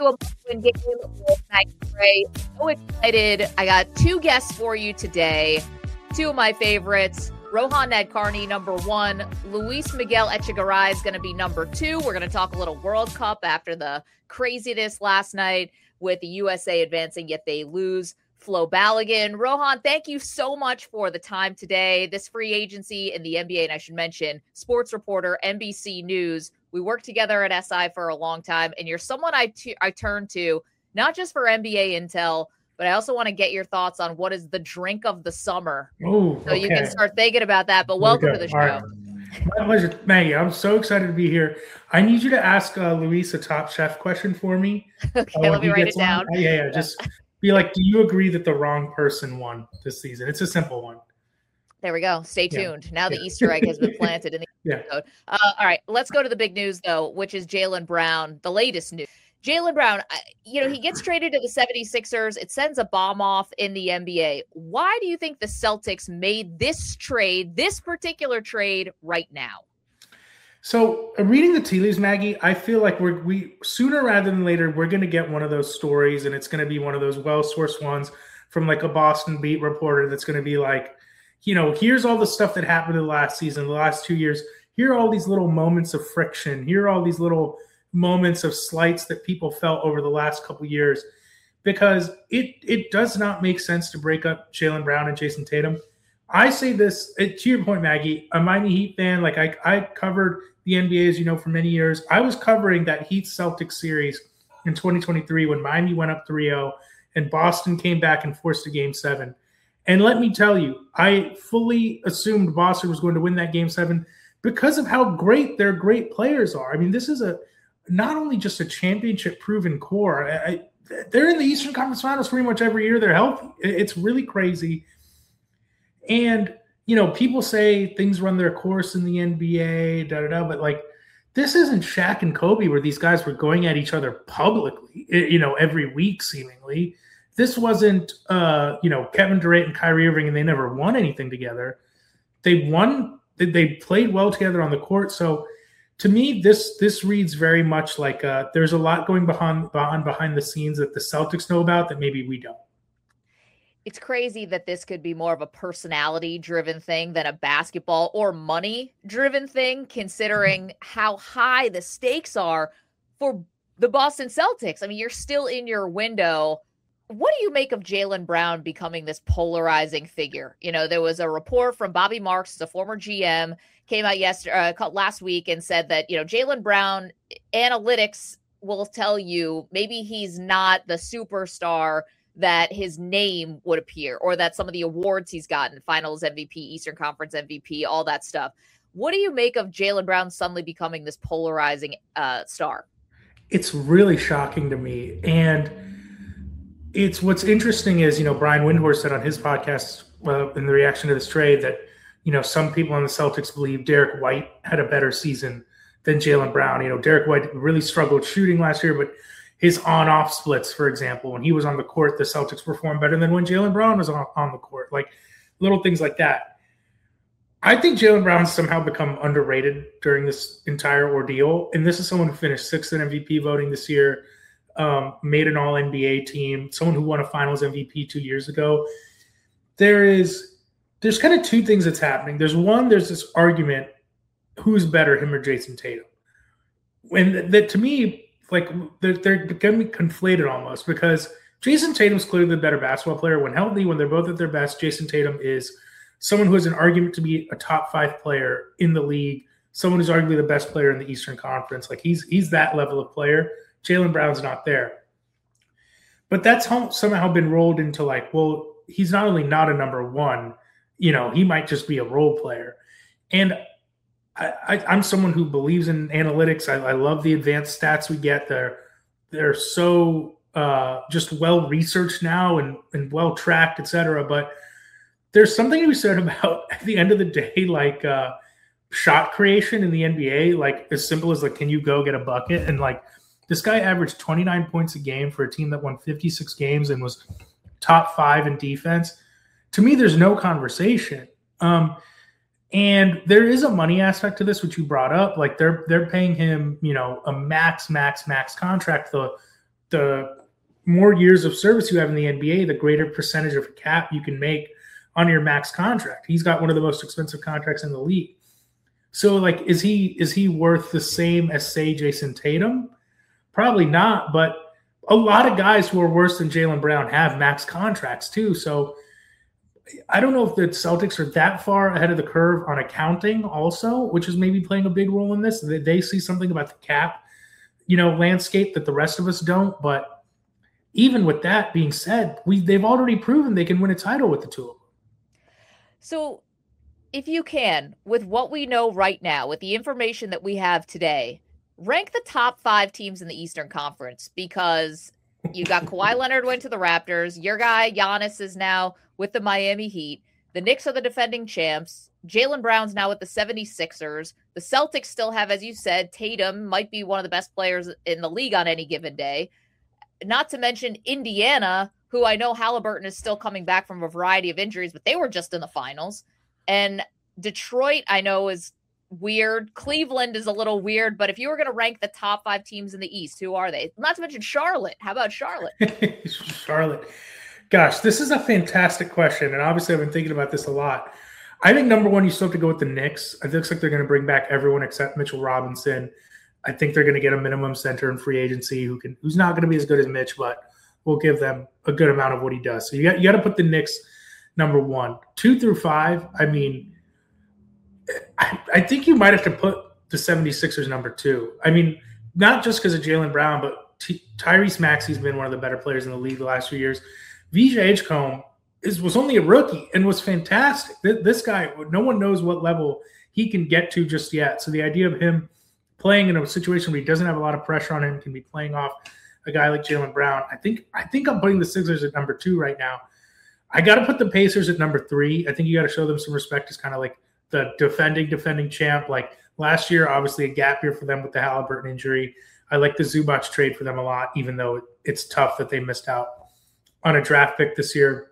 to a must-win game with Maggie Gray. So excited. I got two guests for you today. Two of my favorites. Rohan Nadkarni, number one. Luis Miguel Echegaray is going to be number two. We're going to talk a little World Cup after the craziness last night with the USA advancing, yet they lose. Flo Balogun. Rohan, thank you so much for the time today. This free agency in the NBA, and I should mention, sports reporter, NBC News. We worked together at SI for a long time, and you're someone I turn to, not just for NBA intel, but I also want to get your thoughts on what is the drink of the summer. Oh, so you can start thinking about that, but welcome to the show. Right. My pleasure, Maggie. I'm so excited to be here. I need you to ask Luis a Top Chef question for me. Okay, let me write it down. Yeah, just be like, do you agree that the wrong person won this season? It's a simple one. There we go. Stay tuned. Now the Easter egg has been planted in the episode. All right, let's go to the big news, though, which is Jaylen Brown, the latest news. Jaylen Brown, he gets traded to the 76ers. It sends a bomb off in the NBA. Why do you think the Celtics made this particular trade right now? So reading the tea leaves, Maggie, I feel like we sooner rather than later, we're going to get one of those stories, and it's going to be one of those well-sourced ones from like a Boston beat reporter that's going to be like, here's all the stuff that happened in the last season, the last 2 years. Here are all these little moments of friction. Here are all these little moments of slights that people felt over the last couple of years, because it does not make sense to break up Jaylen Brown and Jason Tatum. I say this to your point, Maggie. I'm a Miami Heat fan. Like I covered the NBA, as you know, for many years. I was covering that Heat-Celtics series in 2023 when Miami went up 3-0 and Boston came back and forced a Game 7. And let me tell you, I fully assumed Boston was going to win that Game 7 because of how great their great players are. I mean, this is not only just a championship-proven core. They're in the Eastern Conference Finals pretty much every year. They're healthy. It's really crazy. And people say things run their course in the NBA, but like, this isn't Shaq and Kobe where these guys were going at each other publicly, every week seemingly. This wasn't, Kevin Durant and Kyrie Irving, and they never won anything together. They won. They played well together on the court. So to me, this reads very much like there's a lot going behind the scenes that the Celtics know about that maybe we don't. It's crazy that this could be more of a personality-driven thing than a basketball or money-driven thing, considering how high the stakes are for the Boston Celtics. I mean, you're still in your window. What do you make of Jaylen Brown becoming this polarizing figure? There was a report from Bobby Marks, a former GM, came out last week and said that, Jaylen Brown analytics will tell you maybe he's not the superstar that his name would appear, or that some of the awards he's gotten, Finals MVP, Eastern Conference MVP, all that stuff. What do you make of Jaylen Brown suddenly becoming this polarizing star? It's really shocking to me. And what's interesting is, Brian Windhorst said on his podcast in the reaction to this trade that, some people on the Celtics believe Derek White had a better season than Jaylen Brown. Derek White really struggled shooting last year, but his on-off splits, for example, when he was on the court, the Celtics performed better than when Jaylen Brown was on the court. Like little things like that. I think Jaylen Brown's somehow become underrated during this entire ordeal. And this is someone who finished sixth in MVP voting this year, made an all-NBA team, someone who won a Finals MVP 2 years ago. There's kind of two things that's happening. There's this argument, who's better, him or Jason Tatum? And that to me, like they're going to be conflated almost, because Jason Tatum's clearly the better basketball player. When healthy, when they're both at their best, Jason Tatum is someone who has an argument to be a top 5 player in the league, someone who's arguably the best player in the Eastern Conference. Like he's that level of player. Jaylen Brown's not there. But that's somehow been rolled into like, well, he's not only not a number one, he might just be a role player. And I'm someone who believes in analytics. I love the advanced stats we get. They're so just well researched now and well tracked, et cetera. But there's something to be said about, at the end of the day, like shot creation in the NBA, like as simple as like, can you go get a bucket? And like this guy averaged 29 points a game for a team that won 56 games and was top 5 in defense. To me, there's no conversation. And there is a money aspect to this, which you brought up. Like they're paying him, a max contract. the more years of service you have in the NBA, the greater percentage of cap you can make on your max contract. He's got one of the most expensive contracts in the league. So, like, is he worth the same as, say, Jason Tatum? Probably not, but a lot of guys who are worse than Jaylen Brown have max contracts too. So I don't know if the Celtics are that far ahead of the curve on accounting also, which is maybe playing a big role in this. They see something about the cap, landscape that the rest of us don't. But even with that being said, they've already proven they can win a title with the two of them. So if you can, with what we know right now, with the information that we have today, rank the top 5 teams in the Eastern Conference, because you got Kawhi Leonard went to the Raptors. Your guy Giannis is now with the Miami Heat. The Knicks are the defending champs. Jaylen Brown's now with the 76ers. The Celtics still have, as you said, Tatum might be one of the best players in the league on any given day. Not to mention Indiana, who I know Halliburton is still coming back from a variety of injuries, but they were just in the finals. And Detroit, I know, is weird. Cleveland is a little weird, but if you were going to rank the top 5 teams in the East, who are they? Not to mention Charlotte. How about Charlotte? Charlotte. Gosh, this is a fantastic question, and obviously I've been thinking about this a lot. I think number one, you still have to go with the Knicks. It looks like they're going to bring back everyone except Mitchell Robinson. I think they're going to get a minimum center in free agency who's not going to be as good as Mitch, but we'll give them a good amount of what he does. So you got to put the Knicks number 1. 2 through 5, I mean, I think you might have to put the 76ers number 2. I mean, not just because of Jaylen Brown, but Tyrese Maxey's been one of the better players in the league the last few years. VJ Edgecombe was only a rookie and was fantastic. This guy, no one knows what level he can get to just yet. So the idea of him playing in a situation where he doesn't have a lot of pressure on him, can be playing off a guy like Jaylen Brown. I think I'm putting the Sixers at number 2 right now. I got to put the Pacers at number 3. I think you got to show them some respect as kind of like the defending champ. Like last year, obviously a gap year for them with the Halliburton injury. I like the Zubac trade for them a lot, even though it's tough that they missed out on a draft pick this year.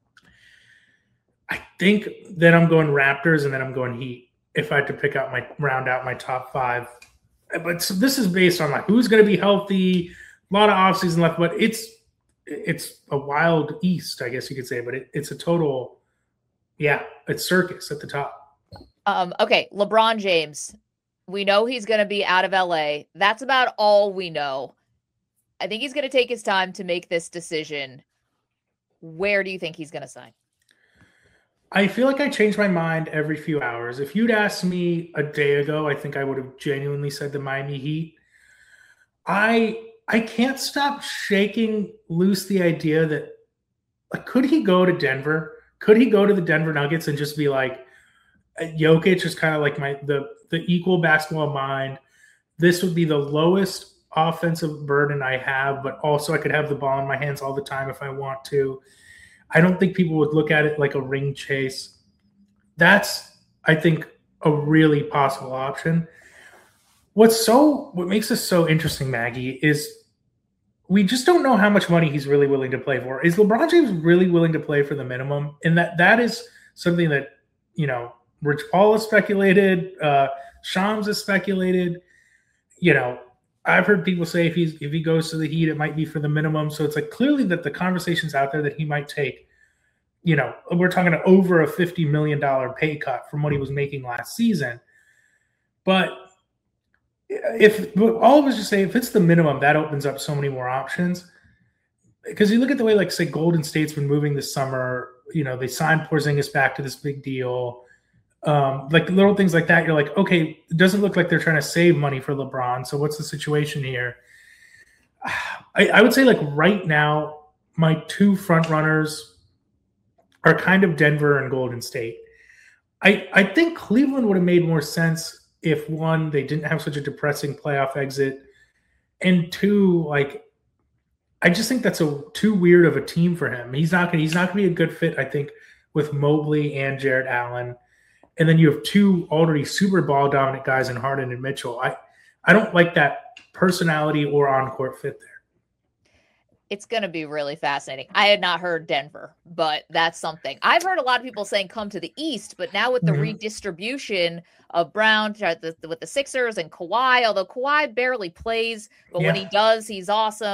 I think then I'm going Raptors and then I'm going Heat if I had to round out my top 5. But so this is based on like who's going to be healthy, a lot of offseason left, but it's a wild East, I guess you could say, but it's a total, it's circus at the top. Okay, LeBron James. We know he's going to be out of LA. That's about all we know. I think he's going to take his time to make this decision. Where do you think he's going to sign? I feel like I change my mind every few hours. If you'd asked me a day ago, I think I would have genuinely said the Miami Heat. I can't stop shaking loose the idea that, like, could he go to Denver? Could he go to the Denver Nuggets and just be like, Jokic is kind of like the equal basketball mind. This would be the lowest offensive burden I have, but also I could have the ball in my hands all the time if I want to. I don't think people would look at it like a ring chase. That's, I think, a really possible option. What makes this so interesting, Maggie, is we just don't know how much money he's really willing to play for. Is LeBron James really willing to play for the minimum? And that is something that, Rich Paul has speculated, Shams has speculated. I've heard people say if he goes to the Heat, it might be for the minimum. So it's like clearly that the conversation's out there that he might take, we're talking over a $50 million pay cut from what he was making last season. But all of us just say if it's the minimum, that opens up so many more options. Because you look at the way, like, say, Golden State's been moving this summer, they signed Porzingis back to this big deal. Like little things like that, you're like, okay, it doesn't look like they're trying to save money for LeBron. So what's the situation here? I would say, like, right now, my 2 front runners are kind of Denver and Golden State. I think Cleveland would have made more sense if, 1, they didn't have such a depressing playoff exit, and 2, like, I just think that's too weird of a team for him. He's not gonna be a good fit, I think, with Mobley and Jarrett Allen. And then you have 2 already super ball dominant guys in Harden and Mitchell. I don't like that personality or on-court fit there. It's going to be really fascinating. I had not heard Denver, but that's something. I've heard a lot of people saying come to the East, but now with the redistribution of Brown with the Sixers and Kawhi, although Kawhi barely plays, but when he does, he's awesome.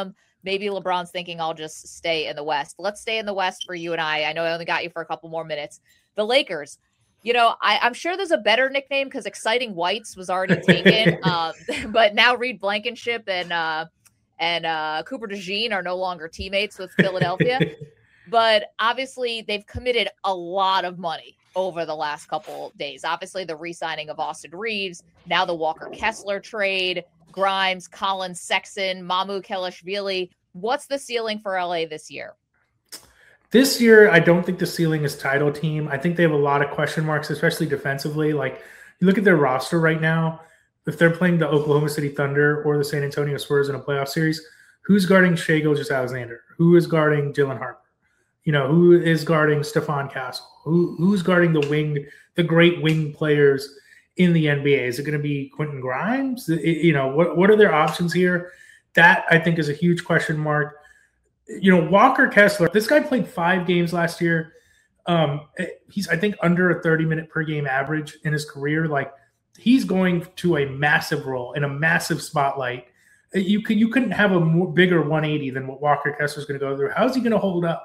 maybe LeBron's thinking I'll just stay in the West. Let's stay in the West for you and I. I know I only got you for a couple more minutes. The Lakers. I'm sure there's a better nickname because Exciting Whites was already taken. But now Reed Blankenship and Cooper DeJean are no longer teammates with Philadelphia. But obviously, they've committed a lot of money over the last couple days. Obviously, the re-signing of Austin Reeves, now the Walker Kessler trade, Grimes, Collins, Sexton, Mamu Kelishvili. What's the ceiling for LA this year? This year, I don't think the ceiling is title team. I think they have a lot of question marks, especially defensively. Like, you look at their roster right now, if they're playing the Oklahoma City Thunder or the San Antonio Spurs in a playoff series, who's guarding Shai Gilgeous-Alexander? Who is guarding Dylan Harper? Who is guarding Stephon Castle? Who's guarding the great wing players in the NBA? Is it going to be Quentin Grimes? What are their options here? That, I think, is a huge question mark. Walker Kessler, this guy played 5 games last year. He's, I think, under a 30-minute per game average in his career. Like, he's going to a massive role in a massive spotlight. You couldn't have a bigger 180 than what Walker Kessler's going to go through. How's he going to hold up?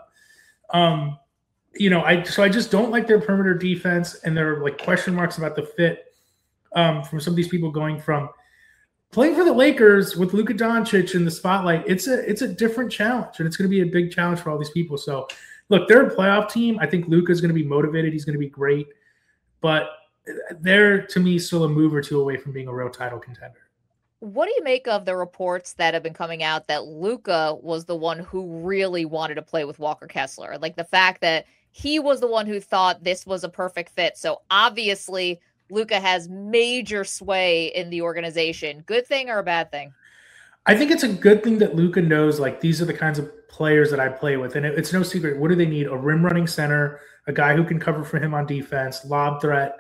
I just don't like their perimeter defense, and there are like question marks about the fit from some of these people going from playing for the Lakers with Luka Doncic in the spotlight. It's a different challenge, and it's going to be a big challenge for all these people. So, look, they're a playoff team. I think Luka's going to be motivated. He's going to be great, but they're, to me, still a move or two away from being a real title contender. What do you make of the reports that have been coming out that Luka was the one who really wanted to play with Walker Kessler? Like the fact that he was the one who thought this was a perfect fit. So obviously Luka has major sway in the organization. Good thing or a bad thing? I think it's a good thing that Luka knows, like, these are the kinds of players that I play with. And it's no secret. What do they need? A rim running center, a guy who can cover for him on defense, lob threat.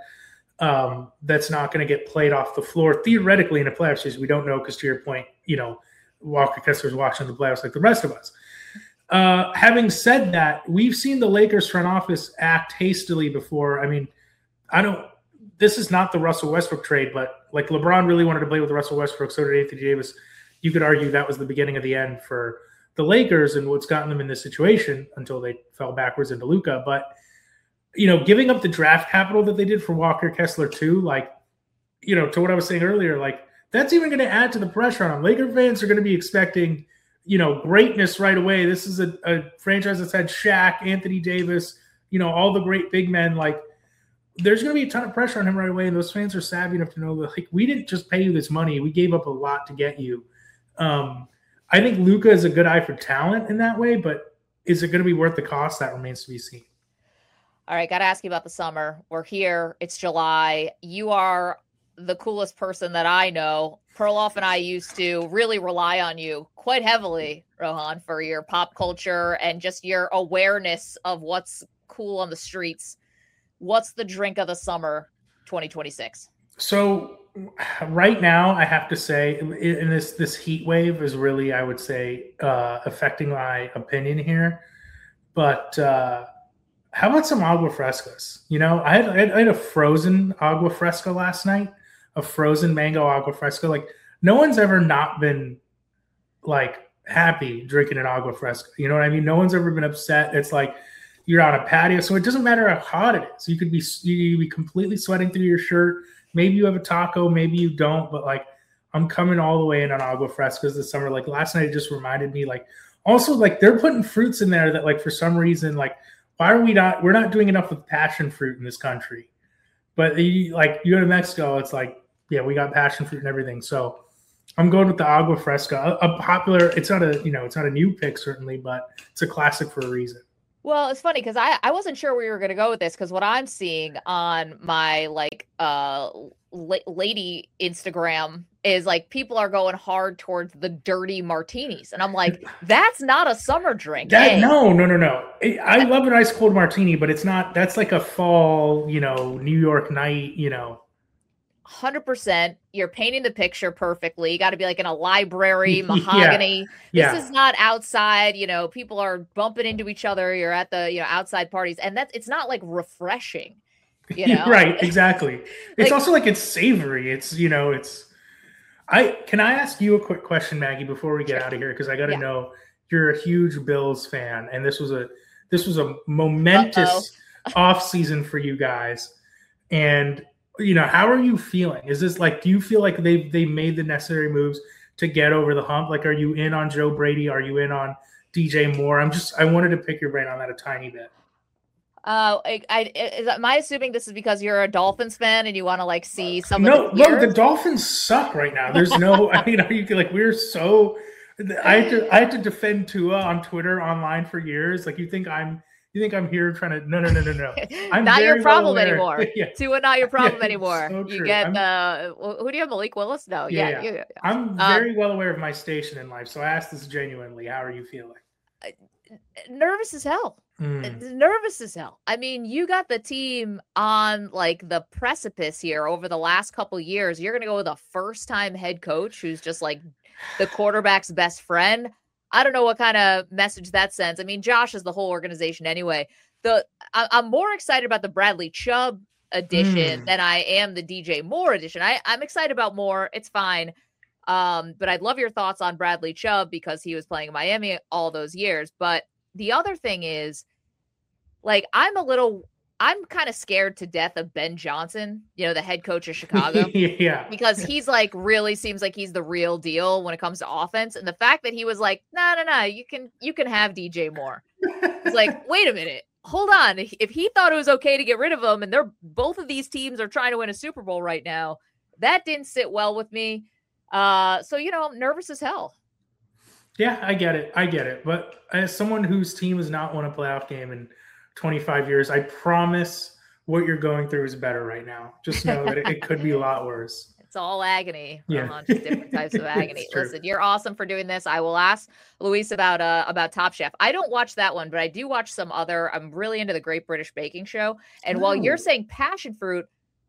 That's not going to get played off the floor theoretically in a playoff series. We don't know because, to your point, Walker Kessler's watching the playoffs like the rest of us. Having said that, we've seen the Lakers front office act hastily before. I mean, this is not the Russell Westbrook trade, but like LeBron really wanted to play with Russell Westbrook. So did Anthony Davis. You could argue that was the beginning of the end for the Lakers and what's gotten them in this situation until they fell backwards into Luka. But giving up the draft capital that they did for Walker Kessler too, to what I was saying earlier, like that's even going to add to the pressure on them. Laker fans are going to be expecting, greatness right away. This is a franchise that's had Shaq, Anthony Davis, all the great big men. Like, there's going to be a ton of pressure on him right away, and those fans are savvy enough to know that, like, we didn't just pay you this money. We gave up a lot to get you. I think Luka is a good eye for talent in that way, but is it going to be worth the cost? That remains to be seen. All right, got to ask you about the summer. We're here. It's July. You are the coolest person that I know. Perloff and I used to really rely on you quite heavily, Rohan, for your pop culture and just your awareness of what's cool on the streets. What's the drink of the summer 2026? So right now, I have to say, in this heat wave is really, I would say, affecting my opinion here. But how about some agua frescas? I had a frozen agua fresca last night, a frozen mango agua fresca. Like, no one's ever not been like happy drinking an agua fresca. You know what I mean? No one's ever been upset. It's like you're on a patio, so it doesn't matter how hot it is. You could be completely sweating through your shirt. Maybe you have a taco, maybe you don't. But like, I'm coming all the way in on agua frescas this summer. Like last night, it just reminded me. Like, also, like, they're putting fruits in there that, like, for some reason, like, why are we're not doing enough with passion fruit in this country. But you go to Mexico, it's like, yeah, we got passion fruit and everything. So I'm going with the agua fresca, a popular. It's not a new pick certainly, but it's a classic for a reason. Well, it's funny because I wasn't sure where you were going to go with this because what I'm seeing on my lady Instagram is like people are going hard towards the dirty martinis, and I'm like, that's not a summer drink. No. I love an ice cold martini, but it's not. That's like a fall, New York night, 100%. You're painting the picture perfectly. You got to be like in a library, mahogany. Yeah. This is not outside. People are bumping into each other. You're at the outside parties, and it's not like refreshing. Right? Exactly. It's also like it's savory. It's Can I ask you a quick question, Maggie, before we get out of here? Because I got to know you're a huge Bills fan, and this was a momentous off season for you guys. And how are you feeling? Is this like, do you feel like they made the necessary moves to get over the hump? Like, are you in on Joe Brady? Are you in on DJ Moore? I wanted to pick your brain on that a tiny bit. Am I assuming this is because you're a Dolphins fan and you want to like see some? No, look, the Dolphins suck right now. There's no. I mean, are you like, we're so. I had to defend Tua on Twitter online for years. Like, you think I'm here trying to? No. I'm not your problem anymore. Yeah. Tua, not your problem anymore. So you get who do you have? Malik Willis? No, yeah. I'm very well aware of my station in life, so I asked this genuinely. How are you feeling? Nervous as hell. Nervous as hell. I mean, you got the team on like the precipice here over the last couple years. You're going to go with a first-time head coach who's just like the quarterback's best friend. I don't know what kind of message that sends. I mean, Josh is the whole organization anyway. I'm more excited about the Bradley Chubb edition than I am the DJ Moore edition. I'm excited about Moore. It's fine. But I'd love your thoughts on Bradley Chubb because he was playing in Miami all those years. But the other thing is, like, I'm kind of scared to death of Ben Johnson, the head coach of Chicago. Yeah. Because he's like, really seems like he's the real deal when it comes to offense. And the fact that he was like, no, you can have DJ Moore. It's like, wait a minute. Hold on. If he thought it was okay to get rid of him and both of these teams are trying to win a Super Bowl right now, that didn't sit well with me. So, I'm nervous as hell. Yeah, I get it. But as someone whose team has not won a playoff game in 25 years, I promise what you're going through is better right now. Just know that it could be a lot worse. It's all agony. Yeah. Just different types of agony. Listen, you're awesome for doing this. I will ask Luis about Top Chef. I don't watch that one, but I do watch some other. I'm really into the Great British Baking Show. And while you're saying passion fruit,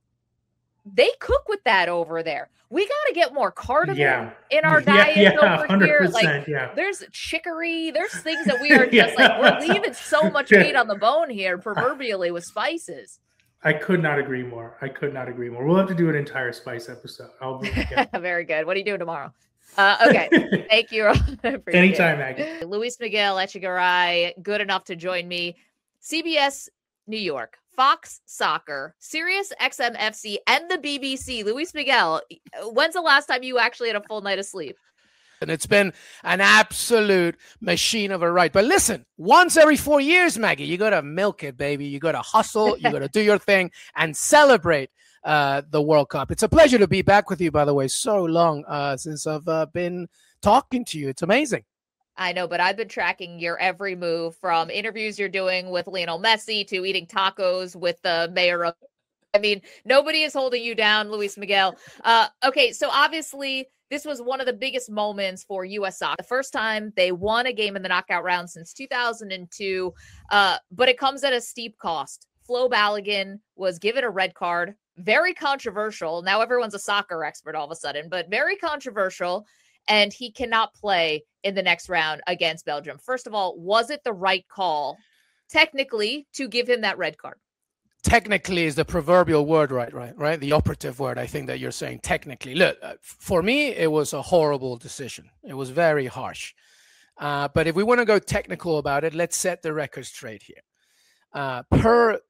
they cook with that over there. We got to get more cardamom in our diet over here. Like, there's chicory. There's things that we are just like, we're leaving so much meat on the bone here, proverbially, with spices. I could not agree more. We'll have to do an entire spice episode. Very good. What are you doing tomorrow? Okay. Thank you. Anytime, Maggie. Luis Miguel Echegaray, good enough to join me. CBS New York, Fox Soccer, Sirius XM FC, and the BBC. Luis Miguel, when's the last time you actually had a full night of sleep? And it's been an absolute machine of a ride. But listen, once every 4 years, Maggie, you got to milk it, baby. You got to hustle. You got to do your thing and celebrate the World Cup. It's a pleasure to be back with you, by the way. So long since I've been talking to you. It's amazing. I know, but I've been tracking your every move, from interviews you're doing with Lionel Messi to eating tacos with the mayor of. I mean, nobody is holding you down, Luis Miguel. Okay, so obviously this was one of the biggest moments for U.S. soccer. The first time they won a game in the knockout round since 2002, but it comes at a steep cost. Flo Balogun was given a red card, very controversial. Now everyone's a soccer expert all of a sudden, but very controversial, and he cannot play in the next round against Belgium. First of all, was it the right call, technically, to give him that red card? Technically is the proverbial word, right? The operative word, I think, that you're saying technically. Look, for me, it was a horrible decision. It was very harsh. But if we want to go technical about it, let's set the record straight here. Per,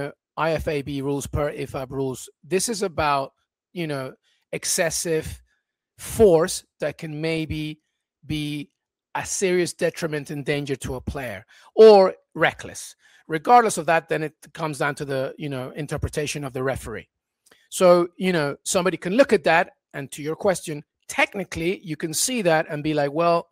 IFAB rules, per IFAB rules, this is about, excessive force that can maybe be a serious detriment and danger to a player, or reckless. Regardless of that, then it comes down to the, interpretation of the referee. So, somebody can look at that, and to your question, technically you can see that and be like, well,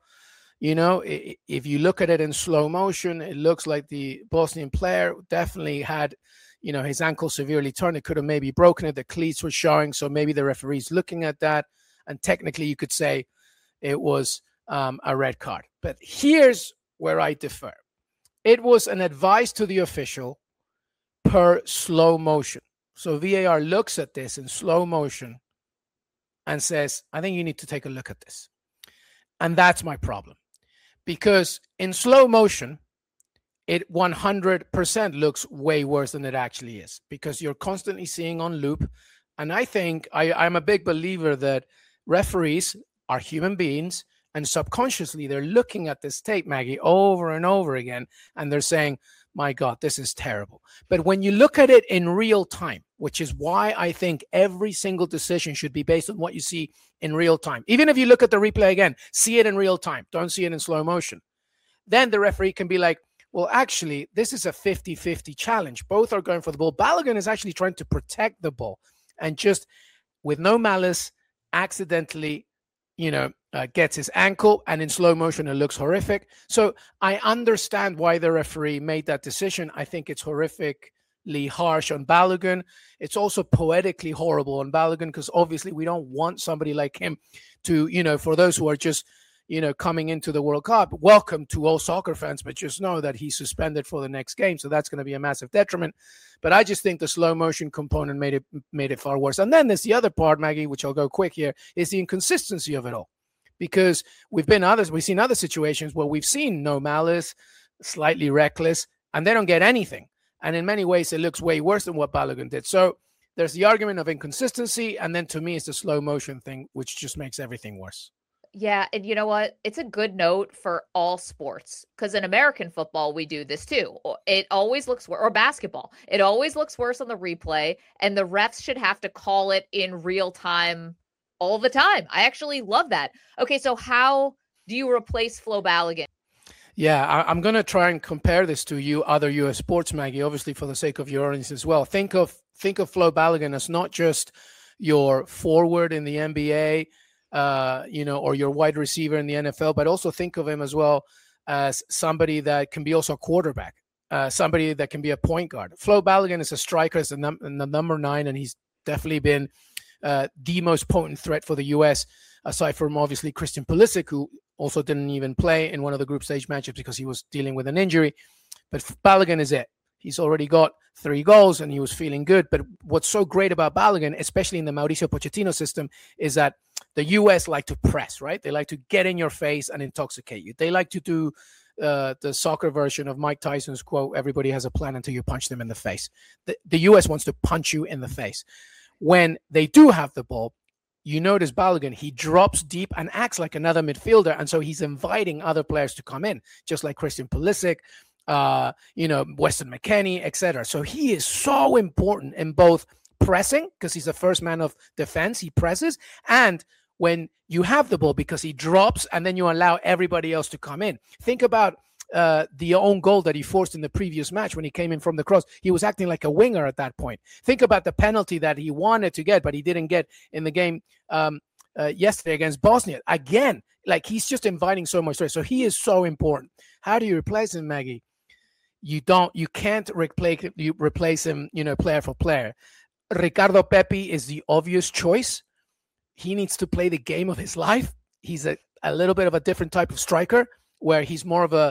if you look at it in slow motion, it looks like the Bosnian player definitely had, his ankle severely torn. It could have maybe broken it. The cleats were showing. So maybe the referee's looking at that. And technically you could say it was a red card. But here's where I differ. It was an advice to the official per slow motion. So VAR looks at this in slow motion and says, I think you need to take a look at this. And that's my problem. Because in slow motion, it 100% looks way worse than it actually is, because you're constantly seeing on loop. And I think I'm a big believer that referees are human beings And subconsciously, they're looking at this tape, Maggie, over and over again, and they're saying, my God, this is terrible. But when you look at it in real time, which is why I think every single decision should be based on what you see in real time. Even if you look at the replay again, see it in real time. Don't see it in slow motion. Then the referee can be like, well, actually, this is a 50-50 challenge. Both are going for the ball. Balogun is actually trying to protect the ball and just with no malice, accidentally, gets his ankle, and in slow motion, it looks horrific. So I understand why the referee made that decision. I think it's horrifically harsh on Balogun. It's also poetically horrible on Balogun because obviously we don't want somebody like him to, for those who are just, coming into the World Cup, welcome to all soccer fans, but just know that he's suspended for the next game. So that's going to be a massive detriment. But I just think the slow motion component made it far worse. And then there's the other part, Maggie, which I'll go quick here, is the inconsistency of it all. Because we've seen other situations where we've seen no malice, slightly reckless, and they don't get anything. And in many ways, it looks way worse than what Balogun did. So there's the argument of inconsistency. And then to me, it's the slow motion thing, which just makes everything worse. Yeah, and you know what? It's a good note for all sports because in American football, we do this too. It always looks worse, or basketball. It always looks worse on the replay, and the refs should have to call it in real time all the time. I actually love that. Okay, so how do you replace Flo Balogun? Yeah, I'm going to try and compare this to other U.S. sports, Maggie, obviously for the sake of your audience as well. Think of Flo Balogun as not just your forward in the NBA, or your wide receiver in the NFL, but also think of him as well as somebody that can be also a quarterback, somebody that can be a point guard. Flo Balogun is a striker, as the number 9, and he's definitely been the most potent threat for the U.S., aside from obviously Christian Pulisic, who also didn't even play in one of the group stage matchups because he was dealing with an injury. But Balogun is it. He's already got 3 goals and he was feeling good. But what's so great about Balogun, especially in the Mauricio Pochettino system, is that the U.S. like to press, right? They like to get in your face and intoxicate you. They like to do the soccer version of Mike Tyson's quote, everybody has a plan until you punch them in the face. The U.S. wants to punch you in the face. When they do have the ball, you notice Balogun, he drops deep and acts like another midfielder. And so he's inviting other players to come in, just like Christian Pulisic, Weston McKennie, etc. So he is so important in both pressing, because he's the first man of defense, he presses, and when you have the ball, because he drops and then you allow everybody else to come in. Think about the own goal that he forced in the previous match when he came in from the cross. He was acting like a winger at that point. Think about the penalty that he wanted to get, but he didn't get in the game yesterday against Bosnia. Again, like he's just inviting so much. So he is so important. How do you replace him, Maggie? You can't replace him, player for player. Ricardo Pepi is the obvious choice. He needs to play the game of his life. He's a little bit of a different type of striker, where he's more of a,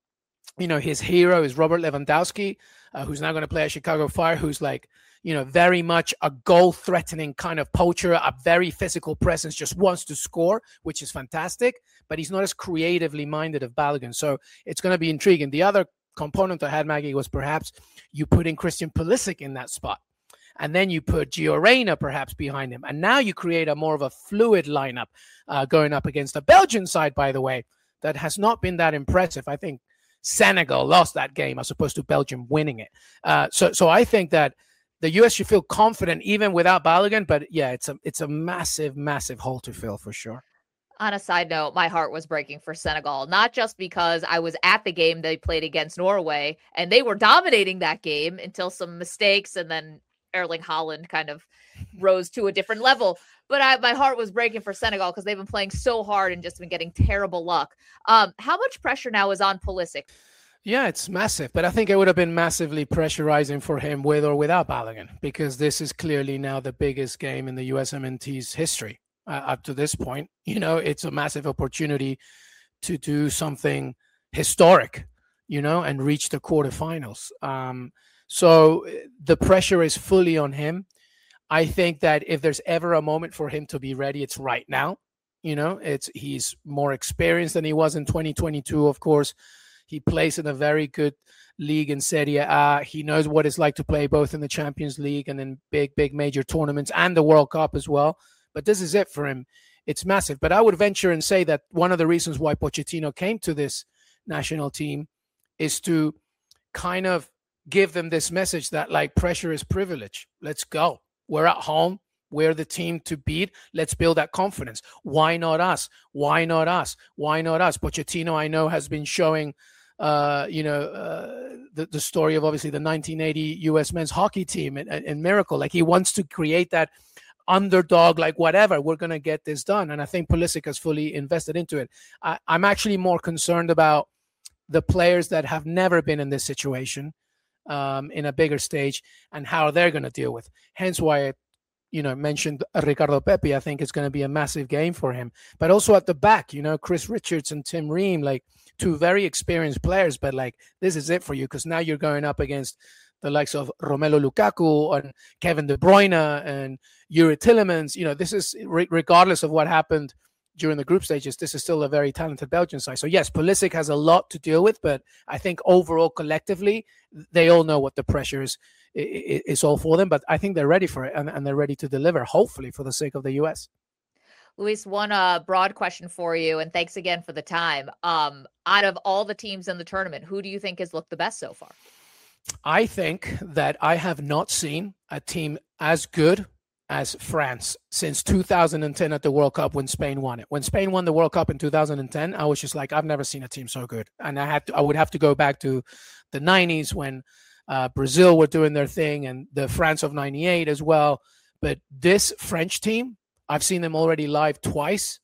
his hero is Robert Lewandowski, who's now going to play at Chicago Fire, who's like, very much a goal-threatening kind of poacher, a very physical presence, just wants to score, which is fantastic, but he's not as creatively minded of Balogun. So it's going to be intriguing. The other component I had, Maggie, was perhaps you put in Christian Pulisic in that spot. And then you put Gio Reyna perhaps behind him. And now you create a more of a fluid lineup going up against a Belgian side, by the way, that has not been that impressive. I think Senegal lost that game as opposed to Belgium winning it. So I think that the U.S. should feel confident even without Balogun. But yeah, it's a massive, massive hole to fill for sure. On a side note, my heart was breaking for Senegal, not just because I was at the game they played against Norway and they were dominating that game until some mistakes, and then Erling Haaland kind of rose to a different level. But my heart was breaking for Senegal because they've been playing so hard and just been getting terrible luck. How much pressure now is on Pulisic? Yeah, it's massive. But I think it would have been massively pressurizing for him with or without Balogun, because this is clearly now the biggest game in the USMNT's history up to this point. It's a massive opportunity to do something historic, and reach the quarterfinals. So the pressure is fully on him. I think that if there's ever a moment for him to be ready, it's right now. He's more experienced than he was in 2022, of course. He plays in a very good league in Serie A. He knows what it's like to play both in the Champions League and in big major tournaments and the World Cup as well. But this is it for him it's massive. But I would venture and say that one of the reasons why Pochettino came to this national team is to kind of give them this message that like pressure is privilege. Let's go. We're at home. We're the team to beat. Let's build that confidence. Why not us? Why not us? Why not us? Pochettino, I know, has been showing, the story of obviously the 1980 U.S. men's hockey team in Miracle. Like he wants to create that underdog, like whatever, we're going to get this done. And I think Pulisic has fully invested into it. I'm actually more concerned about the players that have never been in this situation in a bigger stage and how they're going to deal with. Hence why I mentioned Ricardo Pepi. I think it's going to be a massive game for him. But also at the back, Chris Richards and Tim Ream, like two very experienced players, but like this is it for you because now you're going up against the likes of Romelu Lukaku and Kevin De Bruyne and Yuri Tillemans. This is regardless of what happened during the group stages, this is still a very talented Belgian side. So yes, Pulisic has a lot to deal with, but I think overall, collectively, they all know what the pressure is all for them. But I think they're ready for it and they're ready to deliver, hopefully, for the sake of the U.S. Luis, one broad question for you, and thanks again for the time. Out of all the teams in the tournament, who do you think has looked the best so far? I think that I have not seen a team as good as France since 2010 at the World Cup when Spain won it. When Spain won the World Cup in 2010, I was just like, I've never seen a team so good. And I would have to go back to the 90s when Brazil were doing their thing and the France of 98 as well. But this French team, I've seen them already live twice.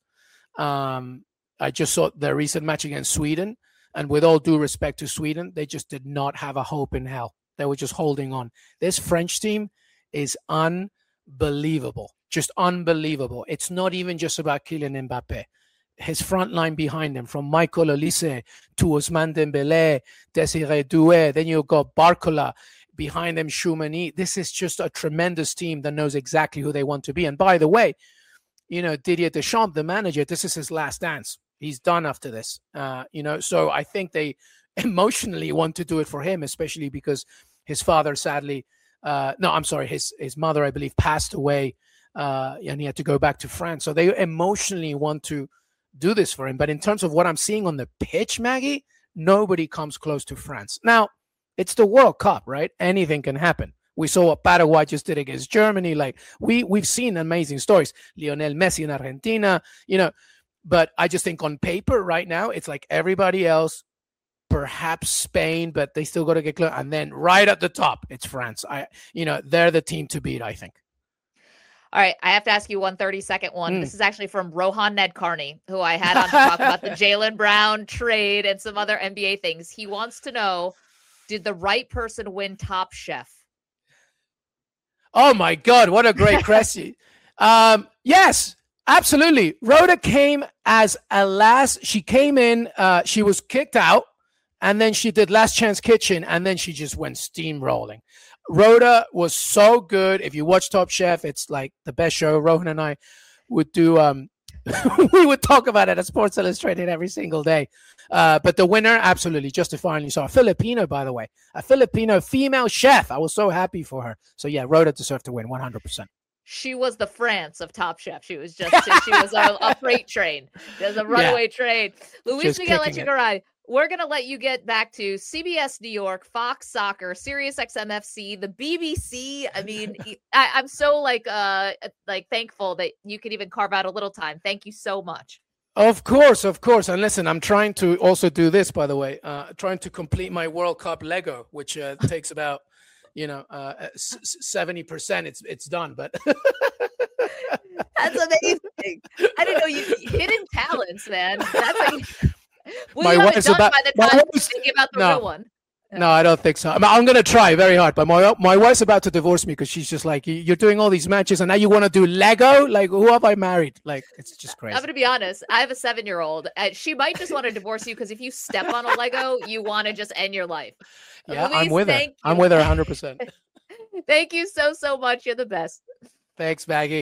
I just saw their recent match against Sweden. And with all due respect to Sweden, they just did not have a hope in hell. They were just holding on. This French team is unbelievable, just unbelievable. It's not even just about Kylian Mbappe. His front line behind him, from Michael Olise to Ousmane Dembélé, Desiré Doué, then you've got Barcola, behind them Choumani. This is just a tremendous team that knows exactly who they want to be. And by the way, Didier Deschamps, the manager, this is his last dance. He's done after this, so I think they emotionally want to do it for him, especially because his father sadly, his mother, I believe, passed away and he had to go back to France. So they emotionally want to do this for him. But in terms of what I'm seeing on the pitch, Maggie, nobody comes close to France. Now, it's the World Cup, right? Anything can happen. We saw what Paraguay just did against Germany. Like we've seen amazing stories. Lionel Messi in Argentina, But I just think on paper right now, it's like everybody else, perhaps Spain, but they still got to get close. And then right at the top, it's France. They're the team to beat, I think. All right, I have to ask you one 30-second one. This is actually from Rohan Nedkarni, who I had on to talk about the Jaylen Brown trade and some other NBA things. He wants to know, did the right person win Top Chef? Oh, my God, what a great question. Yes. Absolutely. Rhoda came as a last. She came in, she was kicked out, and then she did Last Chance Kitchen, and then she just went steamrolling. Rhoda was so good. If you watch Top Chef, it's like the best show. Rohan and I would do, we would talk about it at Sports Illustrated every single day. But the winner, absolutely, justifiably so. A Filipino, by the way, a Filipino female chef. I was so happy for her. So yeah, Rhoda deserved to win 100%. She was the France of Top Chef. She was a freight train. There's a runaway train. Luis Miguel Echegaray, we're going to let you get back to CBS New York, Fox Soccer, Sirius XM-FC, the BBC. I mean, I'm so thankful that you could even carve out a little time. Thank you so much. Of course. And listen, I'm trying to also do this, by the way, trying to complete my World Cup Lego, which takes about 70%. It's done, but that's amazing. I didn't know you hidden talents, man. That's like my wife's about by the time thinking about the real one. No, I don't think so. I'm going to try very hard, but my wife's about to divorce me because she's just like, you're doing all these matches and now you want to do Lego? Like, who have I married? Like, it's just crazy. I'm going to be honest. I have a 7-year-old and she might just want to divorce you because if you step on a Lego, you want to just end your life. Yeah, Luis, I'm with her. I'm with her 100%. Thank you so much. You're the best. Thanks, Maggie.